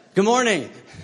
Good morning.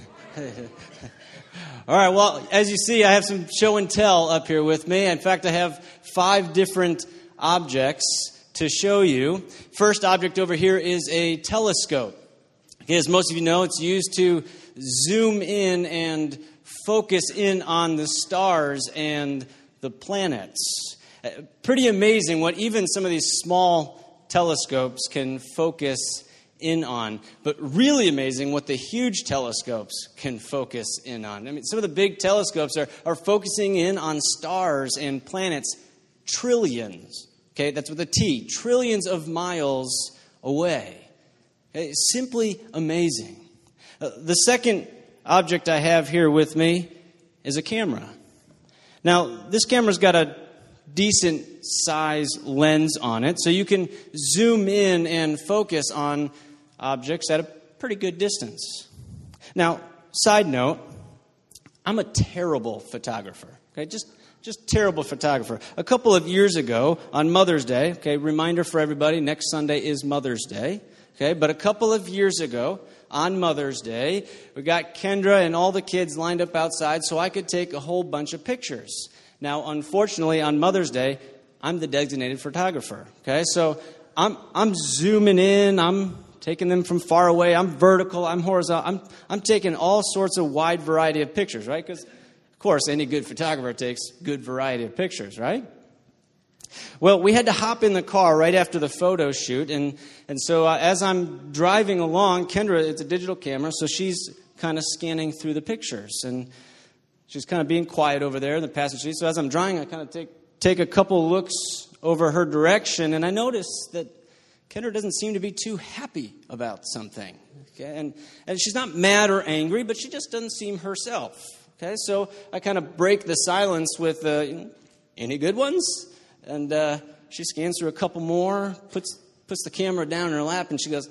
All right, well, as you see, I have some show and tell up here with me. In fact, I have 5 different objects to show you. First object over here is a telescope. Okay, as most of you know, it's used to zoom in and focus in on the stars and the planets. Pretty amazing what even some of these small telescopes can focus in on, but really amazing what the huge telescopes can focus in on. I mean, some of the big telescopes are focusing in on stars and planets trillions, okay, that's with a T, trillions of miles away. Okay, simply amazing. The second object I have here with me is a camera. Now, this camera's got a decent size lens on it, so you can zoom in and focus on objects at a pretty good distance. Now, side note, I'm a terrible photographer. Okay, just terrible photographer. A couple of years ago on Mother's Day, okay, reminder for everybody, next Sunday is Mother's Day. Okay, but a couple of years ago on Mother's Day, we got Kendra and all the kids lined up outside so I could take a whole bunch of pictures. Now, unfortunately, on Mother's Day, I'm the designated photographer. Okay, so I'm zooming in, I'm taking them from far away, I'm vertical, I'm horizontal, I'm taking all sorts of wide variety of pictures, right? Because, of course, any good photographer takes good variety of pictures, right? Well, we had to hop in the car right after the photo shoot, and so as I'm driving along, Kendra, it's a digital camera, so she's kind of scanning through the pictures, and she's kind of being quiet over there in the passenger seat. So as I'm driving, I kind of take a couple looks over her direction, and I notice that Kendra doesn't seem to be too happy about something. Okay? And she's not mad or angry, but she just doesn't seem herself. Okay, so I kind of break the silence with, any good ones? And she scans through a couple more, puts the camera down in her lap, and she goes,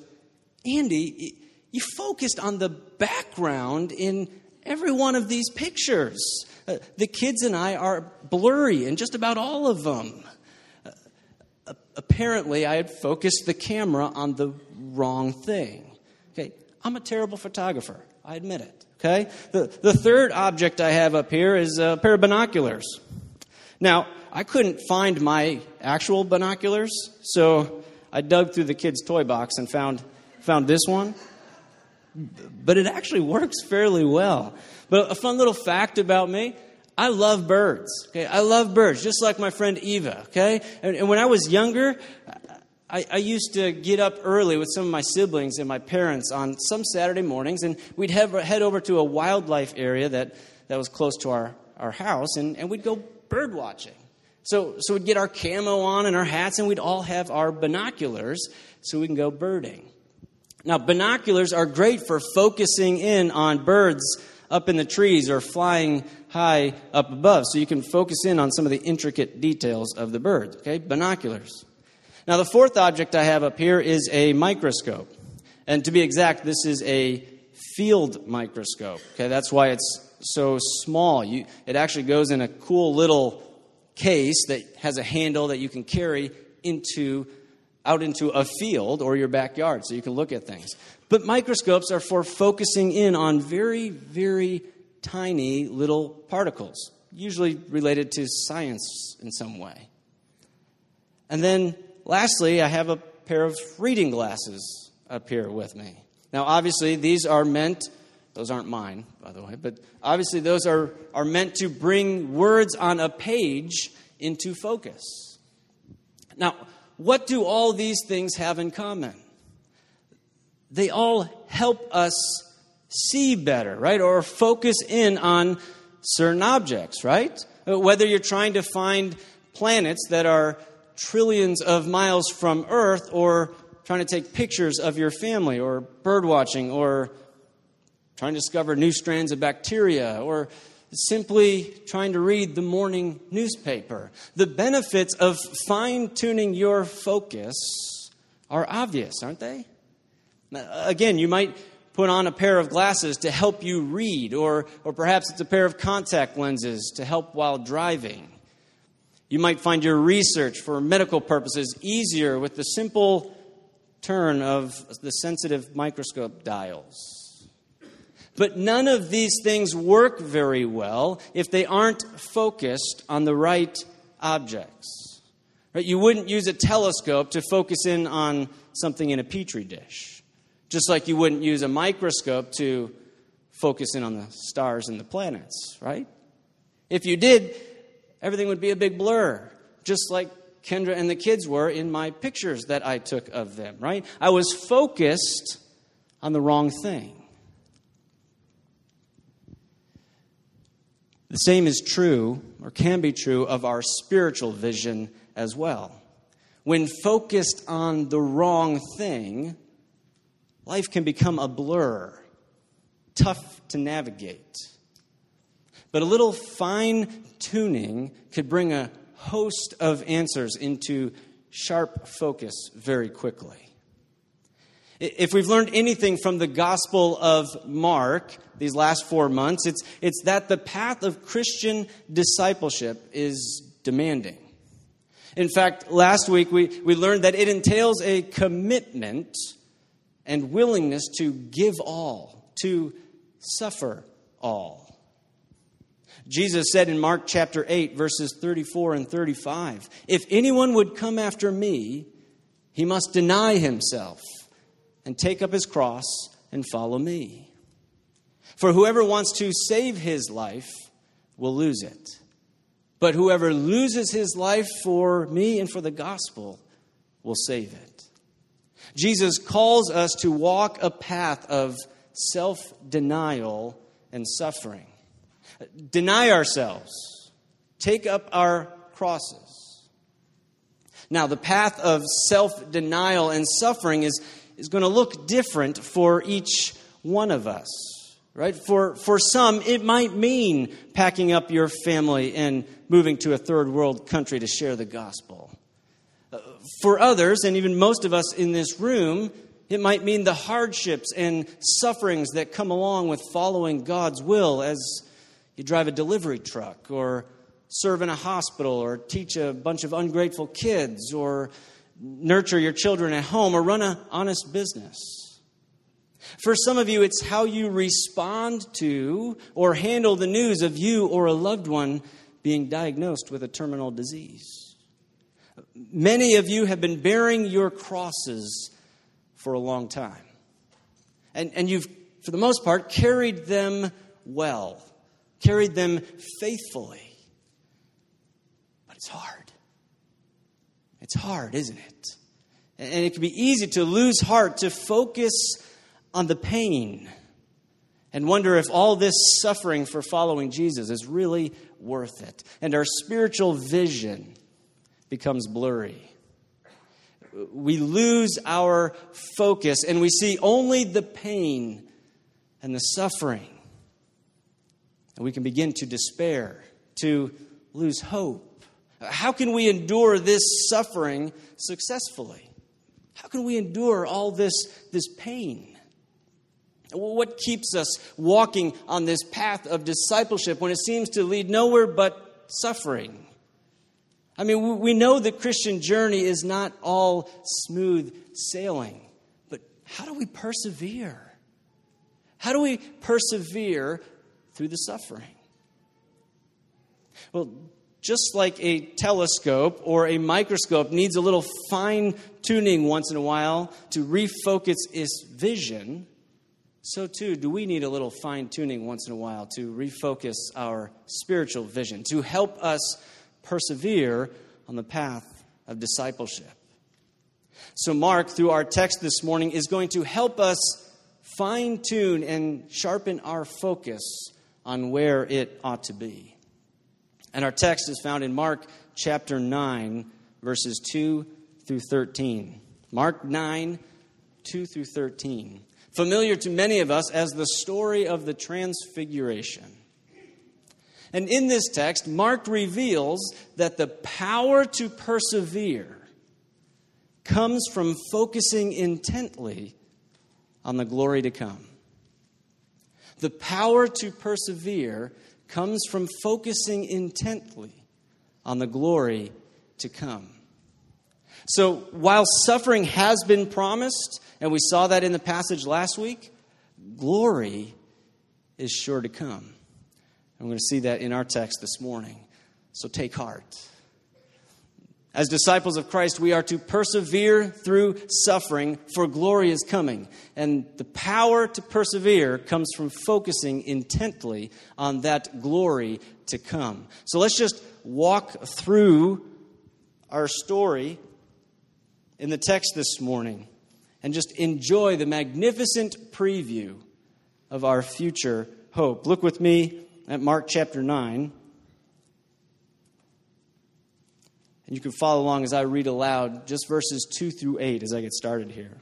Andy, you focused on the background in every one of these pictures. The kids and I are blurry in just about all of them. Apparently, I had focused the camera on the wrong thing. Okay, I'm a terrible photographer. I admit it. Okay, the third object I have up here is a pair of binoculars. Now, I couldn't find my actual binoculars, so I dug through the kids' toy box and found this one. But it actually works fairly well. But a fun little fact about me, I love birds. Okay, I love birds, just like my friend Eva. Okay, and when I was younger, I used to get up early with some of my siblings and my parents on some Saturday mornings, and we'd head over to a wildlife area that was close to our house, and we'd go bird watching. So we'd get our camo on and our hats, and we'd all have our binoculars so we can go birding. Now, binoculars are great for focusing in on birds up in the trees or flying high up above, so you can focus in on some of the intricate details of the birds. Okay, binoculars. Now, the fourth object I have up here is a microscope. And to be exact, this is a field microscope. Okay, that's why it's so small. It actually goes in a cool little case that has a handle that you can carry out into a field or your backyard so you can look at things. But microscopes are for focusing in on very, very tiny little particles, usually related to science in some way. And then lastly, I have a pair of reading glasses up here with me. Now, obviously, these aren't mine, by the way, but obviously those are meant to bring words on a page into focus. Now, what do all these things have in common? They all help us see better, right? Or focus in on certain objects, right? Whether you're trying to find planets that are trillions of miles from Earth, or trying to take pictures of your family, or bird watching, or trying to discover new strands of bacteria, or simply trying to read the morning newspaper. The benefits of fine-tuning your focus are obvious, aren't they? Again, you might put on a pair of glasses to help you read, or perhaps it's a pair of contact lenses to help while driving. You might find your research for medical purposes easier with the simple turn of the sensitive microscope dials. But none of these things work very well if they aren't focused on the right objects. Right? You wouldn't use a telescope to focus in on something in a petri dish, just like you wouldn't use a microscope to focus in on the stars and the planets, right? If you did, everything would be a big blur, just like Kendra and the kids were in my pictures that I took of them, right? I was focused on the wrong thing. The same is true, or can be true, of our spiritual vision as well. When focused on the wrong thing, life can become a blur, tough to navigate. But a little fine-tuning could bring a host of answers into sharp focus very quickly. If we've learned anything from the Gospel of Mark these last 4 months, it's that the path of Christian discipleship is demanding. In fact, last week we learned that it entails a commitment and willingness to give all, to suffer all. Jesus said in Mark chapter 8, verses 34 and 35, "If anyone would come after me, he must deny himself and take up his cross and follow me. For whoever wants to save his life will lose it. But whoever loses his life for me and for the gospel will save it." Jesus calls us to walk a path of self-denial and suffering. Deny ourselves. Take up our crosses. Now, the path of self-denial and suffering is going to look different for each one of us, right? For some, it might mean packing up your family and moving to a third world country to share the gospel. For others, and even most of us in this room, it might mean the hardships and sufferings that come along with following God's will as you drive a delivery truck or serve in a hospital or teach a bunch of ungrateful kids or nurture your children at home or run an honest business. For some of you, it's how you respond to or handle the news of you or a loved one being diagnosed with a terminal disease. Many of you have been bearing your crosses for a long time. And you've, for the most part, carried them well, carried them faithfully. But it's hard. It's hard, isn't it? And it can be easy to lose heart, to focus on the pain and wonder if all this suffering for following Jesus is really worth it. And our spiritual vision becomes blurry. We lose our focus and we see only the pain and the suffering. And we can begin to despair, to lose hope. How can we endure this suffering successfully? How can we endure all this pain? What keeps us walking on this path of discipleship when it seems to lead nowhere but suffering? I mean, we know the Christian journey is not all smooth sailing, but how do we persevere? How do we persevere through the suffering? Well, just like a telescope or a microscope needs a little fine-tuning once in a while to refocus its vision, so too do we need a little fine-tuning once in a while to refocus our spiritual vision, to help us persevere on the path of discipleship. So Mark, through our text this morning, is going to help us fine-tune and sharpen our focus on where it ought to be. And our text is found in Mark chapter 9, verses 2 through 13. Mark 9, 2 through 13. Familiar to many of us as the story of the Transfiguration. And in this text, Mark reveals that the power to persevere comes from focusing intently on the glory to come. The power to persevere comes from focusing intently on the glory to come. So while suffering has been promised, and we saw that in the passage last week, glory is sure to come. I'm going to see that in our text this morning. So take heart. As disciples of Christ, we are to persevere through suffering, for glory is coming. And the power to persevere comes from focusing intently on that glory to come. So let's just walk through our story in the text this morning and just enjoy the magnificent preview of our future hope. Look with me at Mark chapter 9. And you can follow along as I read aloud just verses 2 through 8 as I get started here.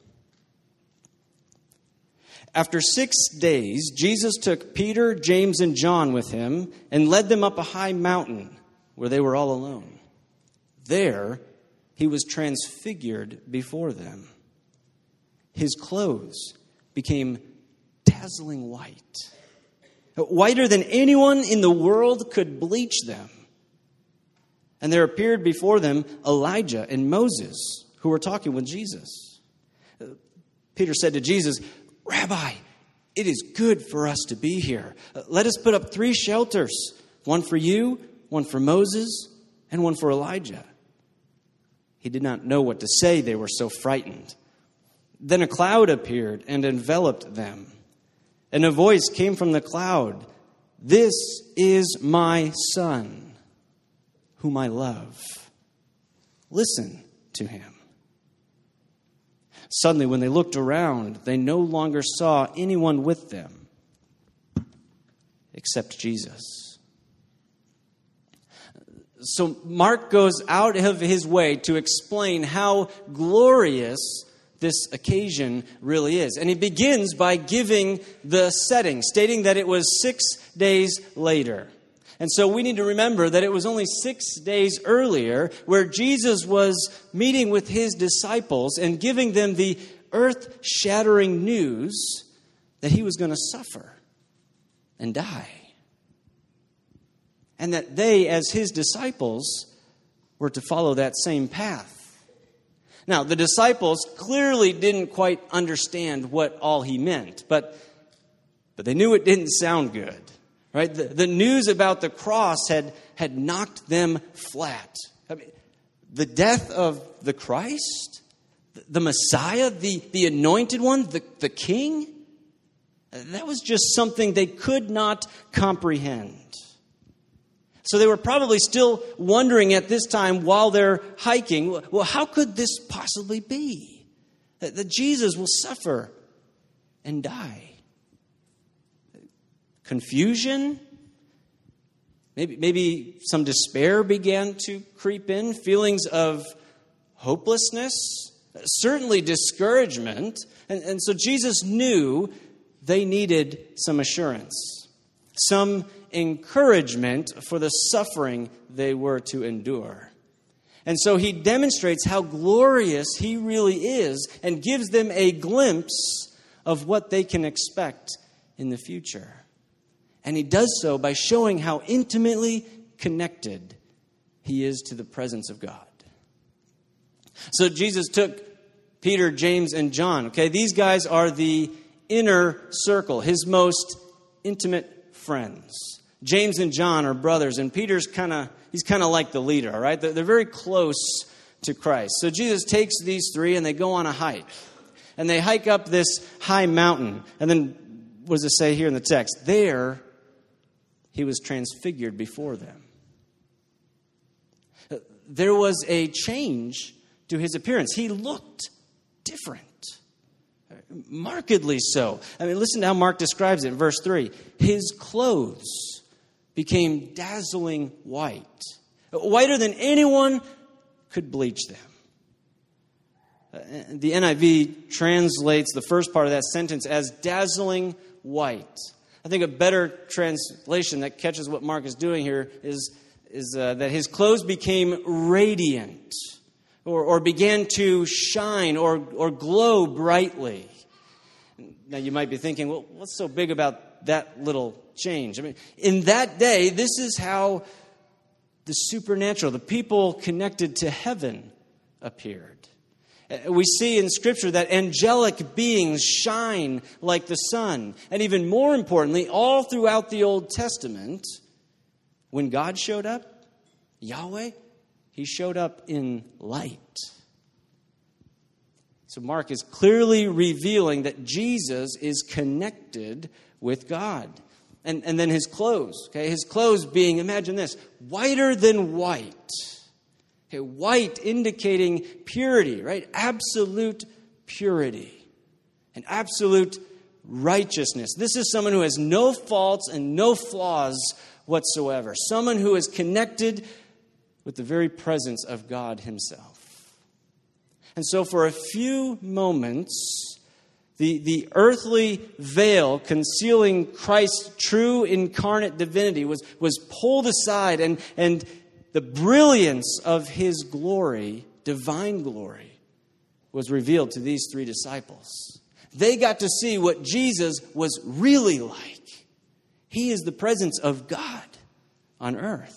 After 6 days, Jesus took Peter, James, and John with him and led them up a high mountain where they were all alone. There, he was transfigured before them. His clothes became dazzling white, whiter than anyone in the world could bleach them. And there appeared before them Elijah and Moses, who were talking with Jesus. Peter said to Jesus, "Rabbi, it is good for us to be here. Let us put up 3 shelters, one for you, one for Moses, and one for Elijah." He did not know what to say. They were so frightened. Then a cloud appeared and enveloped them. And a voice came from the cloud, "This is my Son, whom I love. Listen to him." Suddenly, when they looked around, they no longer saw anyone with them except Jesus. So Mark goes out of his way to explain how glorious this occasion really is. And he begins by giving the setting, stating that it was 6 days later. And so we need to remember that it was only 6 days earlier where Jesus was meeting with his disciples and giving them the earth-shattering news that he was going to suffer and die. And that they, as his disciples, were to follow that same path. Now, the disciples clearly didn't quite understand what all he meant, but they knew it didn't sound good. Right? The news about the cross had knocked them flat. I mean, the death of the Christ, the Messiah, the anointed one, the king, that was just something they could not comprehend. So they were probably still wondering at this time while they're hiking, well, how could this possibly be? That Jesus will suffer and die. Confusion, maybe some despair began to creep in, feelings of hopelessness, certainly discouragement. And so Jesus knew they needed some assurance, some encouragement for the suffering they were to endure. And so he demonstrates how glorious he really is and gives them a glimpse of what they can expect in the future. And he does so by showing how intimately connected he is to the presence of God. So Jesus took Peter, James, and John. Okay, these guys are the inner circle, his most intimate friends. James and John are brothers, and Peter's he's kind of like the leader, all right? They're very close to Christ. So Jesus takes these 3 and they go on a hike. And they hike up this high mountain. And then, what does it say here in the text? There, he was transfigured before them. There was a change to his appearance. He looked different. Markedly so. I mean, listen to how Mark describes it in verse 3. His clothes became dazzling white, whiter than anyone could bleach them. The NIV translates the first part of that sentence as dazzling white. I think a better translation that catches what Mark is doing here is that his clothes became radiant or began to shine or glow brightly. Now you might be thinking, well, what's so big about that little change? I mean, in that day, this is how the supernatural, the people connected to heaven appeared. We see in Scripture that angelic beings shine like the sun. And even more importantly, all throughout the Old Testament, when God showed up, Yahweh, He showed up in light. So Mark is clearly revealing that Jesus is connected with God. And then his clothes, okay? His clothes being, imagine this, whiter than white. Okay, white indicating purity, right? Absolute purity and absolute righteousness. This is someone who has no faults and no flaws whatsoever. Someone who is connected with the very presence of God himself. And so for a few moments, the earthly veil concealing Christ's true incarnate divinity was pulled aside, and the brilliance of his glory, divine glory, was revealed to these three disciples. They got to see what Jesus was really like. He is the presence of God on earth.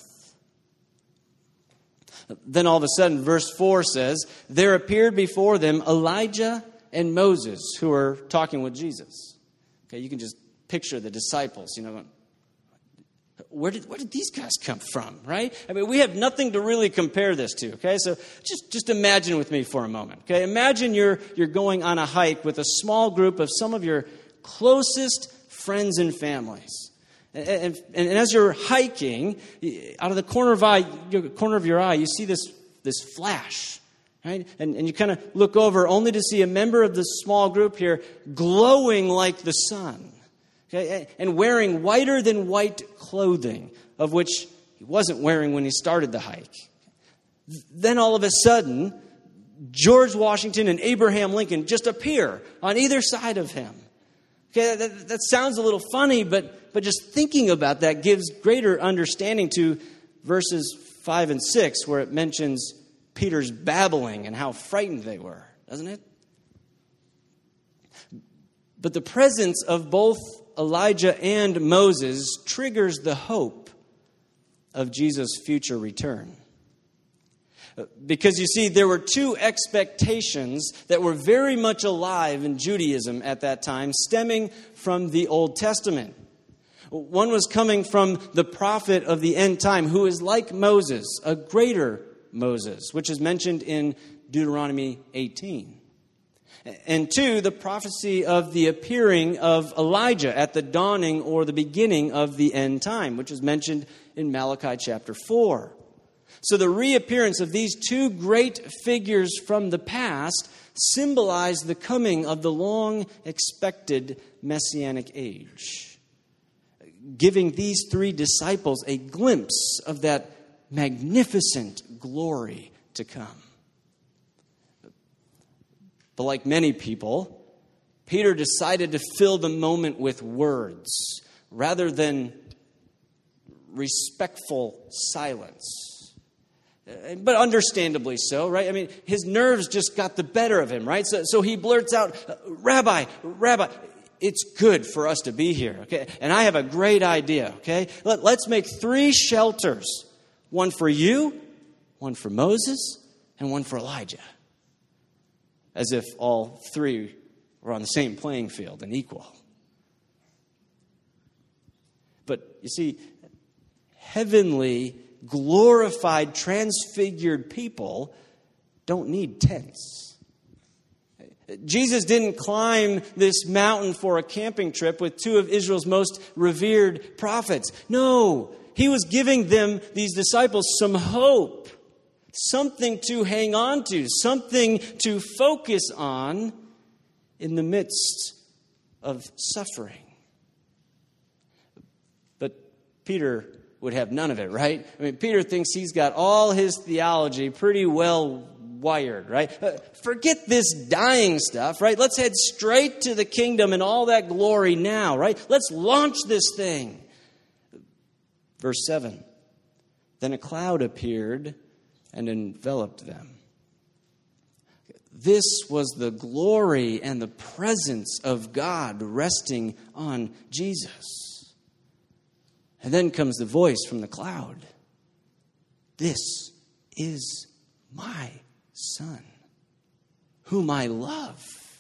Then all of a sudden, verse 4 says, there appeared before them Elijah and Moses, who are talking with Jesus. Okay, you can just picture the disciples, going, where did these guys come from, right? I mean, we have nothing to really compare this to, okay? So just imagine with me for a moment, okay? Imagine you're going on a hike with a small group of some of your closest friends and families. And as you're hiking, out of the corner of your eye, you see this flash, right? And you kind of look over only to see a member of the small group here glowing like the sun, okay? And wearing whiter than white clothing, of which he wasn't wearing when he started the hike. Then all of a sudden, George Washington and Abraham Lincoln just appear on either side of him. Okay, that sounds a little funny, but just thinking about that gives greater understanding to verses 5 and 6, where it mentions Peter's babbling and how frightened they were, doesn't it? But the presence of both Elijah and Moses triggers the hope of Jesus' future return. Because you see, there were two expectations that were very much alive in Judaism at that time, stemming from the Old Testament. One was coming from the prophet of the end time, who is like Moses, a greater Moses, which is mentioned in Deuteronomy 18. And two, the prophecy of the appearing of Elijah at the dawning or the beginning of the end time, which is mentioned in Malachi chapter 4. So the reappearance of these two great figures from the past symbolize the coming of the long-expected Messianic age, giving these three disciples a glimpse of that magnificent glory to come. But like many people, Peter decided to fill the moment with words rather than respectful silence. But understandably so, right? I mean, his nerves just got the better of him, right? So he blurts out, Rabbi, it's good for us to be here, okay? And I have a great idea, okay? Let's make 3 shelters. One for you, one for Moses, and one for Elijah. As if all 3 were on the same playing field and equal. But you see, heavenly, glorified, transfigured people don't need tents. Jesus didn't climb this mountain for a camping trip with 2 of Israel's most revered prophets. No, he was giving them, these disciples, some hope, something to hang on to, something to focus on in the midst of suffering. But Peter would have none of it, right? I mean, Peter thinks he's got all his theology pretty well wired, right? Forget this dying stuff, right? Let's head straight to the kingdom and all that glory now, right? Let's launch this thing. Verse 7, then a cloud appeared and enveloped them. This was the glory and the presence of God resting on Jesus. And then comes the voice from the cloud. This is my Son, whom I love.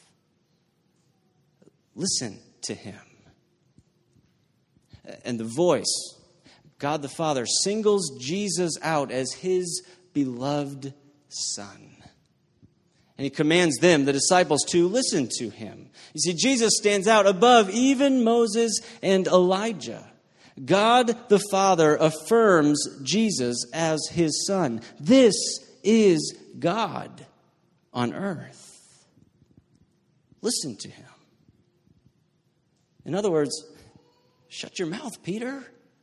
Listen to him. And the voice, God the Father, singles Jesus out as his beloved Son. And he commands them, the disciples, to listen to him. You see, Jesus stands out above even Moses and Elijah. God the Father affirms Jesus as his Son. This is God on earth. Listen to him. In other words, shut your mouth, Peter.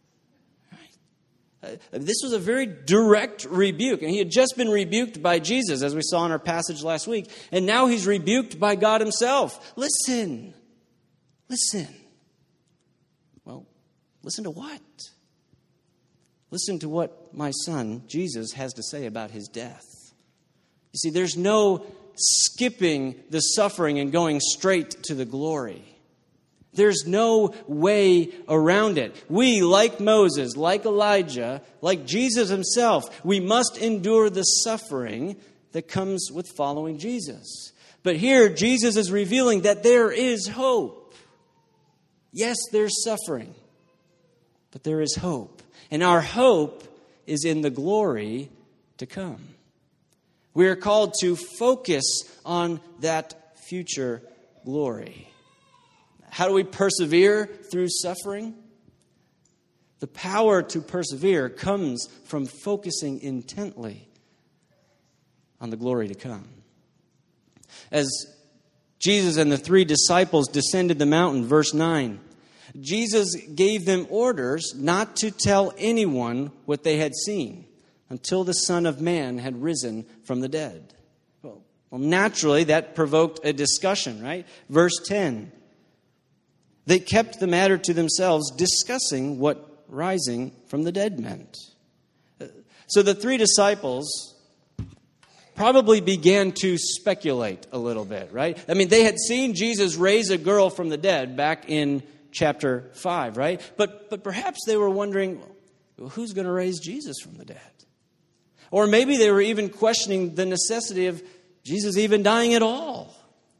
This was a very direct rebuke. And he had just been rebuked by Jesus, as we saw in our passage last week. And now he's rebuked by God himself. Listen. Listen. Well, listen to what? Listen to what my Son, Jesus, has to say about his death. You see, there's no skipping the suffering and going straight to the glory. There's no way around it. We, like Moses, like Elijah, like Jesus himself, we must endure the suffering that comes with following Jesus. But here, Jesus is revealing that there is hope. Yes, there's suffering, but there is hope. And our hope is in the glory to come. We are called to focus on that future glory. How do we persevere through suffering? The power to persevere comes from focusing intently on the glory to come. As Jesus and the 3 disciples descended the mountain, verse 9, Jesus gave them orders not to tell anyone what they had seen until the Son of Man had risen from the dead. Well, naturally, that provoked a discussion, right? Verse 10. They kept the matter to themselves, discussing what rising from the dead meant. So the 3 disciples probably began to speculate a little bit, right? I mean, they had seen Jesus raise a girl from the dead back in chapter 5, right? But perhaps they were wondering, well, who's going to raise Jesus from the dead? Or maybe they were even questioning the necessity of Jesus even dying at all.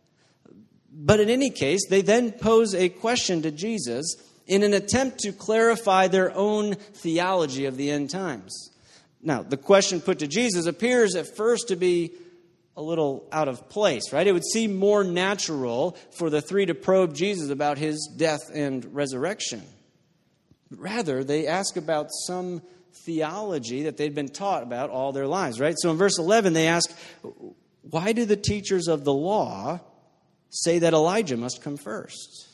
But in any case, they then pose a question to Jesus in an attempt to clarify their own theology of the end times. Now, the question put to Jesus appears at first to be a little out of place, right? It would seem more natural for the 3 to probe Jesus about his death and resurrection. Rather, they ask about some theology that they'd been taught about all their lives, right? So in verse 11, they ask, why do the teachers of the law say that Elijah must come first?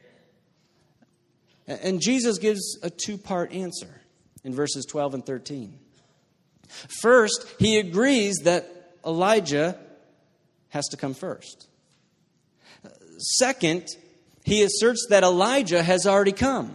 And Jesus gives a 2-part answer in verses 12 and 13. First, he agrees that Elijah has to come first. Second, he asserts that Elijah has already come.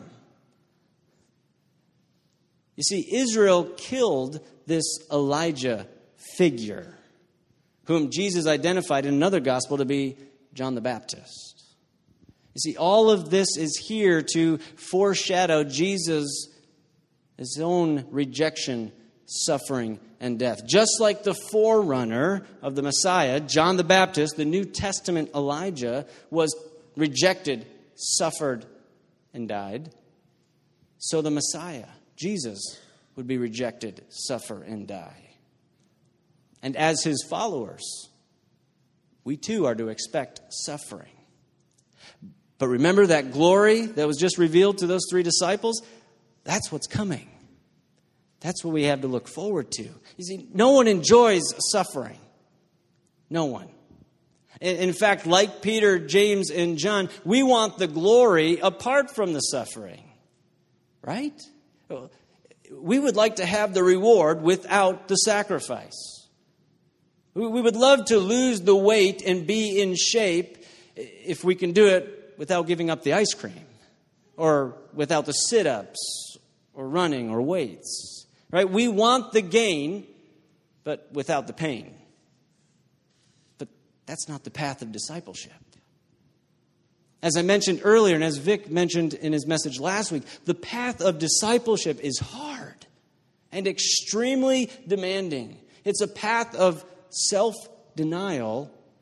You see, Israel killed this Elijah figure, whom Jesus identified in another gospel to be John the Baptist. You see, all of this is here to foreshadow Jesus' his own rejection, suffering, and death. Just like the forerunner of the Messiah, John the Baptist, the New Testament Elijah, was rejected, suffered, and died, so the Messiah, Jesus, would be rejected, suffer, and die. And as his followers, we too are to expect suffering. But remember that glory that was just revealed to those 3 disciples? That's what's coming. That's what we have to look forward to. You see, no one enjoys suffering. No one. In fact, like Peter, James, and John, we want the glory apart from the suffering. Right? We would like to have the reward without the sacrifice. We would love to lose the weight and be in shape if we can do it without giving up the ice cream or without the sit-ups or running or weights. Right? We want the gain, but without the pain. But that's not the path of discipleship. As I mentioned earlier, and as Vic mentioned in his message last week, the path of discipleship is hard and extremely demanding. It's a path of self-denial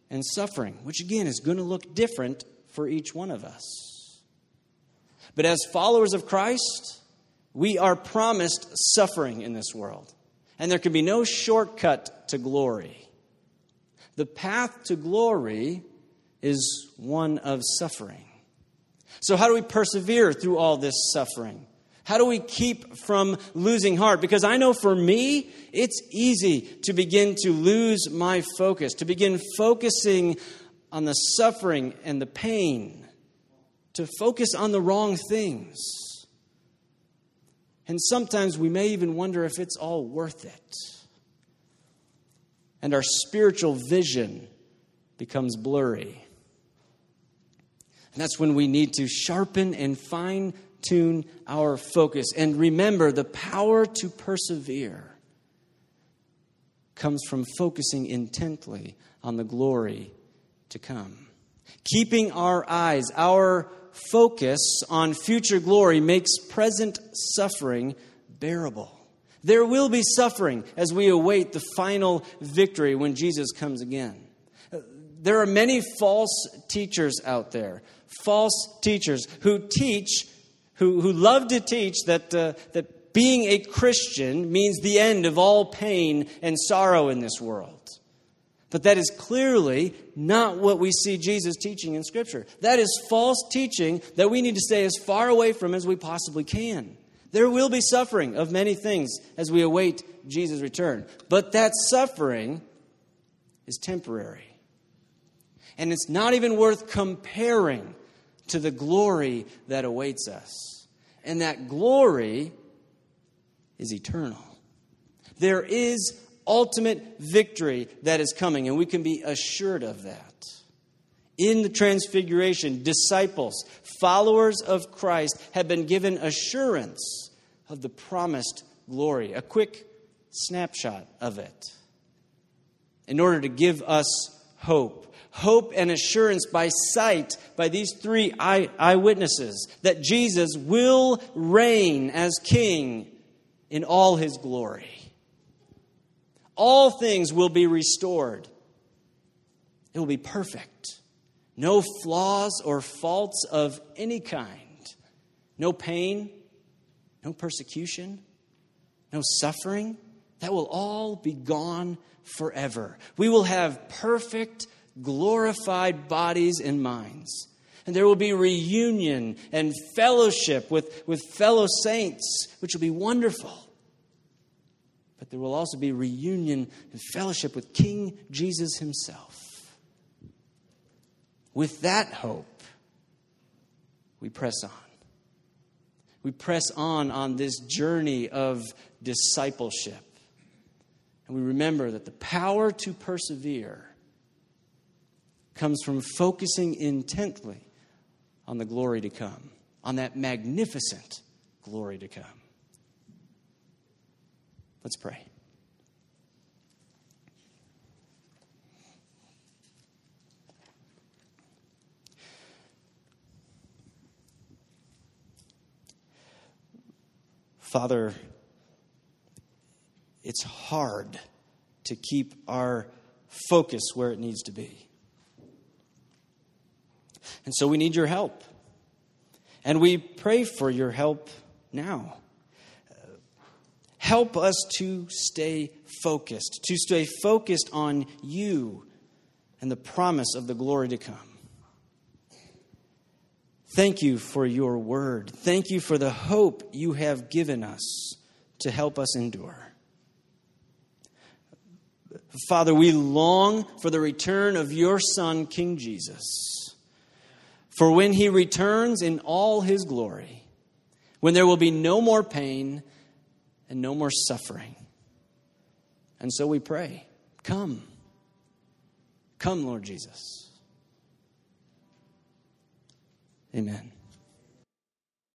and suffering, which again is going to look different for each one of us. But as followers of Christ, we are promised suffering in this world. And there can be no shortcut to glory. The path to glory is one of suffering. So how do we persevere through all this suffering? How do we keep from losing heart? Because I know for me, it's easy to begin to lose my focus, to begin focusing on the suffering and the pain, to focus on the wrong things. And sometimes we may even wonder if it's all worth it. And our spiritual vision becomes blurry. And that's when we need to sharpen and fine-tune our focus. And remember, the power to persevere comes from focusing intently on the glory to come. Keeping our eyes, our focus on future glory makes present suffering bearable. There will be suffering as we await the final victory when Jesus comes again. There are many false teachers out there. False teachers who love to teach that being a Christian means the end of all pain and sorrow in this world. But that is clearly not what we see Jesus teaching in Scripture. That is false teaching that we need to stay as far away from as we possibly can. There will be suffering of many things as we await Jesus' return. But that suffering is temporary. And it's not even worth comparing to the glory that awaits us. And that glory is eternal. There is ultimate victory that is coming, and we can be assured of that. In the Transfiguration, disciples, followers of Christ, have been given assurance of the promised glory, a quick snapshot of it, in order to give us hope. Hope and assurance by sight, by these three eyewitnesses, that Jesus will reign as King in all His glory. All things will be restored. It will be perfect. No flaws or faults of any kind. No pain, no persecution, no suffering. That will all be gone forever. We will have perfect, glorified bodies and minds. And there will be reunion and fellowship with fellow saints, which will be wonderful. But there will also be reunion and fellowship with King Jesus Himself. With that hope, we press on. We press on this journey of discipleship. And we remember that the power to persevere comes from focusing intently on the glory to come, on that magnificent glory to come. Let's pray. Father, it's hard to keep our focus where it needs to be. And so we need your help. And we pray for your help now. Help us to stay focused on you and the promise of the glory to come. Thank you for your word. Thank you for the hope you have given us to help us endure. Father, we long for the return of your Son, King Jesus. For when He returns in all His glory, when there will be no more pain and no more suffering. And so we pray, come. Come, Lord Jesus. Amen.